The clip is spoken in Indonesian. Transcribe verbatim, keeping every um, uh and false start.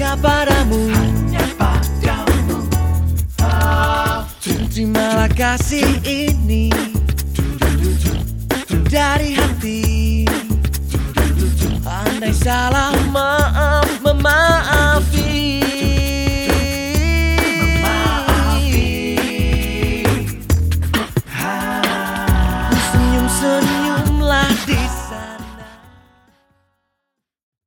hanya padamu, hanya padamu. Oh, terimalah kasih ini dari hati. Andai salah